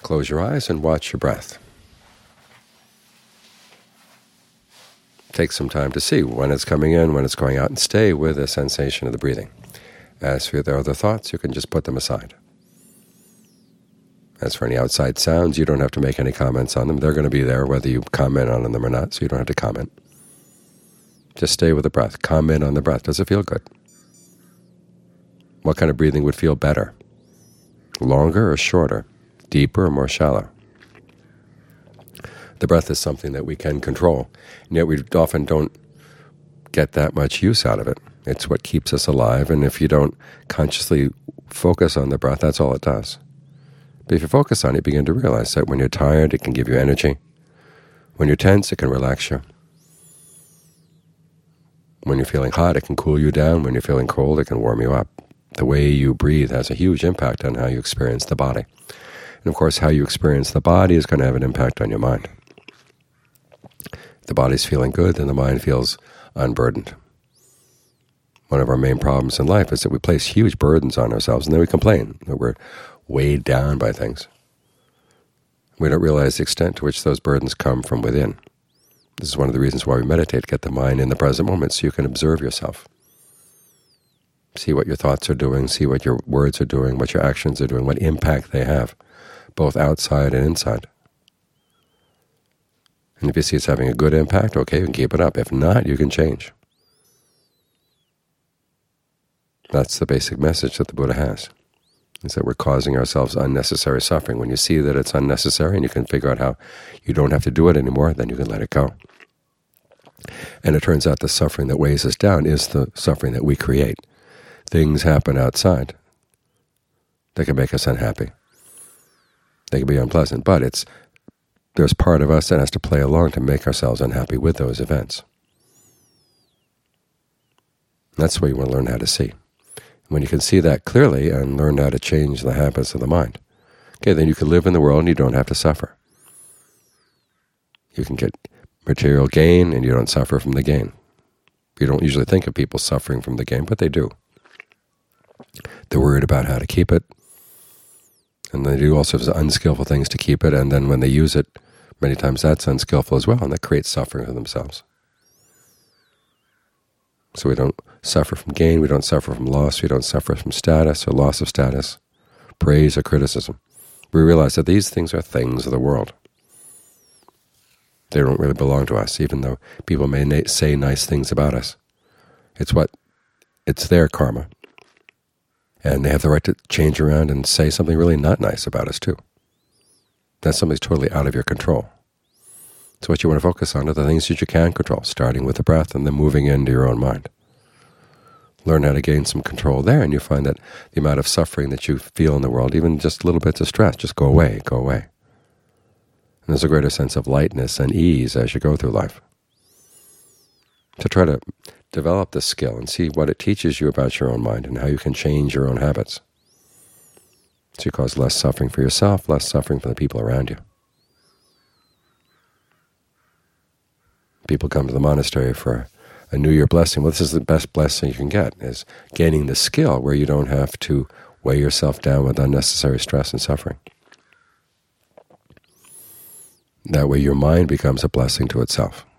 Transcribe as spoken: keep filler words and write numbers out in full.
Close your eyes and watch your breath. Take some time to see when it's coming in, when it's going out, and stay with the sensation of the breathing. As for the other thoughts, you can just put them aside. As for any outside sounds, you don't have to make any comments on them. They're going to be there whether you comment on them or not, so you don't have to comment. Just stay with the breath. Comment on the breath. Does it feel good? What kind of breathing would feel better? Longer or shorter? Deeper or more shallow? The breath is something that we can control, and yet we often don't get that much use out of it. It's what keeps us alive, and if you don't consciously focus on the breath, that's all it does. But if you focus on it, you begin to realize that when you're tired, it can give you energy. When you're tense, it can relax you. When you're feeling hot, it can cool you down. When you're feeling cold, it can warm you up. The way you breathe has a huge impact on how you experience the body. And of course, how you experience the body is going to have an impact on your mind. If the body's feeling good, then the mind feels unburdened. One of our main problems in life is that we place huge burdens on ourselves, and then we complain that we're weighed down by things. We don't realize the extent to which those burdens come from within. This is one of the reasons why we meditate, to get the mind in the present moment so you can observe yourself. See what your thoughts are doing, see what your words are doing, what your actions are doing, what impact they have, both outside and inside. And if you see it's having a good impact, okay, you can keep it up. If not, you can change. That's the basic message that the Buddha has, is that we're causing ourselves unnecessary suffering. When you see that it's unnecessary and you can figure out how you don't have to do it anymore, then you can let it go. And it turns out the suffering that weighs us down is the suffering that we create. Things happen outside that can make us unhappy. They can be unpleasant, but it's there's part of us that has to play along to make ourselves unhappy with those events. That's where you want to learn how to see. When you can see that clearly and learn how to change the habits of the mind, okay, then you can live in the world and you don't have to suffer. You can get material gain and you don't suffer from the gain. You don't usually think of people suffering from the gain, but they do. They're worried about how to keep it, and they do all sorts of unskillful things to keep it, and then when they use it, many times that's unskillful as well, and that creates suffering for themselves. So we don't suffer from gain, we don't suffer from loss, we don't suffer from status or loss of status, praise or criticism. We realize that these things are things of the world. They don't really belong to us, even though people may na- say nice things about us. It's what, it's their karma. And they have the right to change around and say something really not nice about us too. That's something that's totally out of your control. So what you want to focus on are the things that you can control, starting with the breath and then moving into your own mind. Learn how to gain some control there, and you find that the amount of suffering that you feel in the world, even just little bits of stress, just go away, go away. And there's a greater sense of lightness and ease as you go through life. To try to develop this skill and see what it teaches you about your own mind and how you can change your own habits. So you cause less suffering for yourself, less suffering for the people around you. People come to the monastery for a New Year blessing. Well, this is the best blessing you can get, is gaining the skill where you don't have to weigh yourself down with unnecessary stress and suffering. That way your mind becomes a blessing to itself.